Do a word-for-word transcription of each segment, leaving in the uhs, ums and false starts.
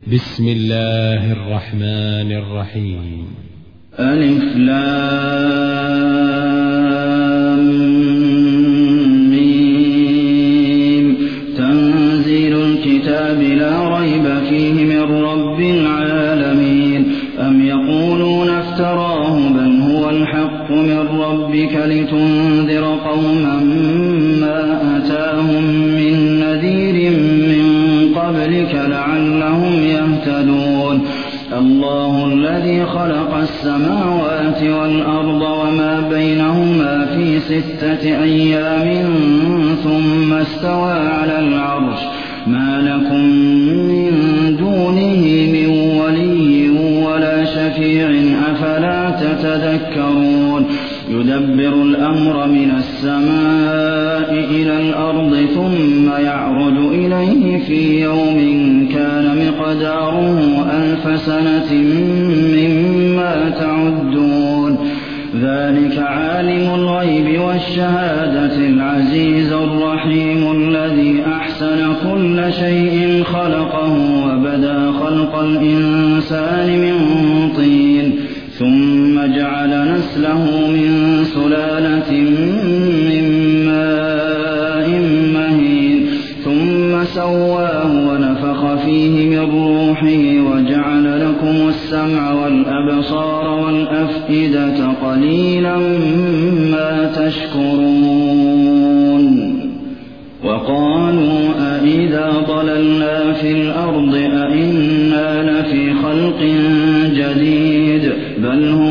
بسم الله الرحمن الرحيم. ألف لام ميم. تنزيل الكتاب لا ريب فيه من رب العالمين. أم يقولون افتراه بل هو الحق من ربك لتنذر قوما ما أتاهم من نذير من قبلك لعلهم يهتدون. الله الذي خلق السماوات والأرض وما بينهما في ستة أيام ثم استوى على العرش ما لكم من دونه من ولي ولا شفيع أفلا تتذكرون. يدبر الأمر من السماء إلى الأرض ثم يعرج إليه في يوم كان مقداره ألف سنة مما تعدون. ذلك عالم الغيب والشهادة العزيز الرحيم الذي أحسن كل شيء خلقه وبدأ خلق الإنسان من طين ثم جعل نسله من سلالة من ماء مهين ثم سواه ونفخ فيه من روحه وجعل لكم السمع والأبصار والأفئدة قليلا ما تشكرون. وقالوا أئذا ضللنا في الأرض أئنا لفي خلق جديد بل هم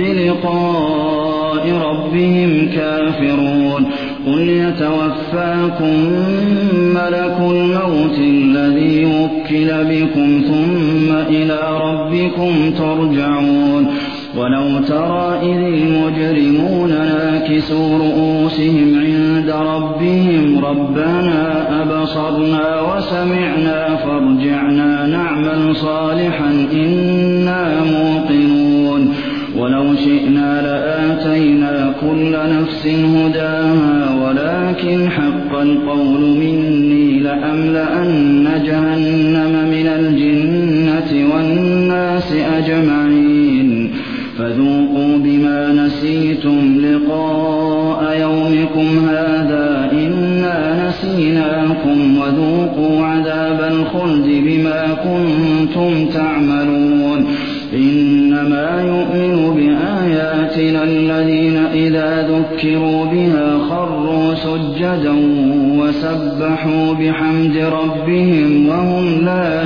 بلقاء ربهم كافرون. قل يتوفاكم ملك الموت الذي وكل بكم ثم إلى ربكم ترجعون. ولو ترى إذ المجرمون ناكسوا رؤوسهم عند ربهم ربنا أبصرنا وسمعنا فارجعنا نعمل صالحا إنا موقنون. ولو شئنا لآتينا كل نفس هداها ولكن حق القول مني لأملأن جهنم من الجنة والناس أجمعين. فذوقوا بما نسيتم لقاء يومكم هذا إنا نسيناكم وذوقوا عذاب الخلد بما كنتم تعملون. إنما يؤمن بآياتنا الذين إذا ذكروا بها خروا سجدا وسبحوا بحمد ربهم وهم لا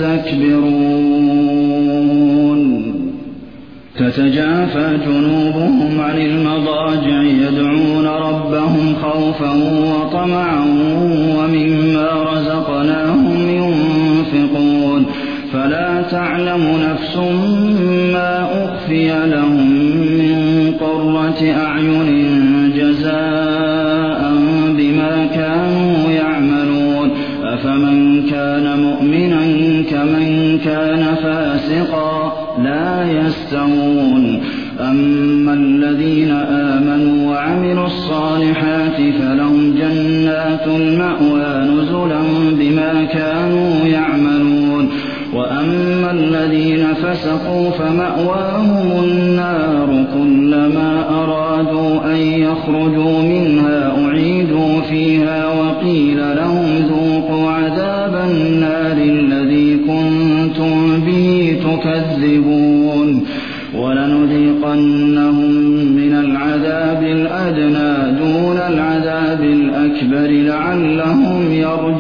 يستكبرون. تتجافى جنوبهم عن المضاجع يدعون ربهم خوفا وطمعا ومما رزقناهم ينفقون. فلا تعلم نفس ما أخفي لهم من قرة أعين جزاء بما كانوا يعملون. أفمن كان مؤمنا كمن كان فاسقا لا يستوون. أما الذين آمنوا وعملوا الصالحات فلهم جنات المأوى نزلا بما كانوا يعملون. وأما الذين فسقوا فمأواهم النار كلما أرادوا أن يخرجوا منها أعيدوا فيها وقيل لهم ذوقوا عذاب النار الذي كنتم به تكذبون. ولنذيقنهم من العذاب الأدنى دون العذاب الأكبر لعلهم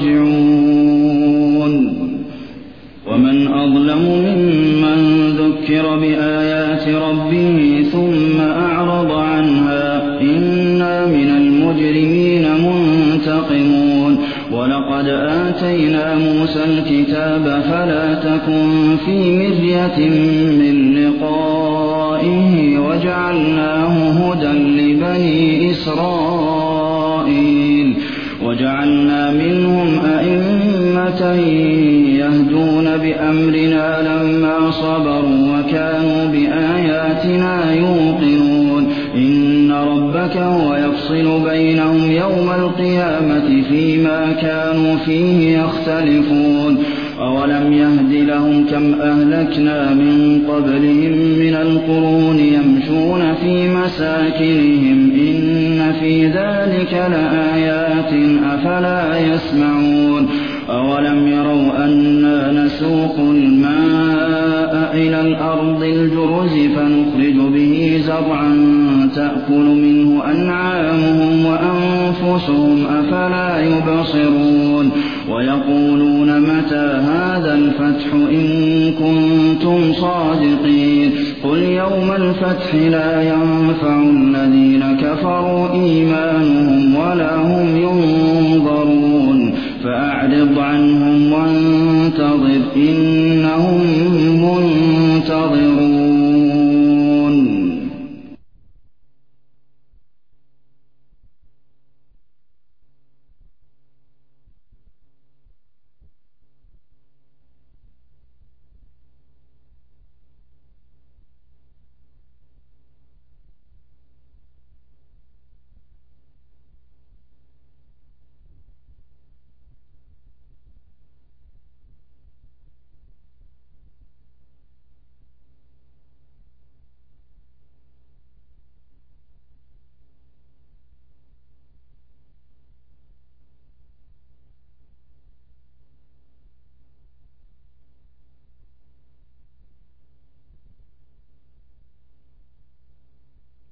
يرجعون. ومن أظلم ممن ذكر بآيات ربه ثم أعرض عنها إنا من المجرمين منتقمون. ولقد آتينا موسى الكتاب فلا تكن في مرية من لقائه وجعلناه هدى لبني إسرائيل. وجعلنا منهم أئمة يهدون بأمرنا لما صبروا وكانوا بآياتنا يوقنون. إن ربك هو يفصل بينهم يوم القيامة فيما كانوا فيه يختلفون. أولم يهد لهم كم أهلكنا من قبلهم من القرون يمشون في مساكنهم إن في ذلك لآيات أفلا يسمعون أولم يروا أنا نسوق الماء إلى الأرض الجرز فنخرج به زرعا تأكل منه أنعامهم وأنفسهم أفلا يبصرون ويقولون متى هذا الفتح إن كنتم صادقين قل يوم الفتح لا ينفع الذين كفروا إيمانهم ولا هم ينظرون فأعرض عنهم وانتظر إنهم منتظرون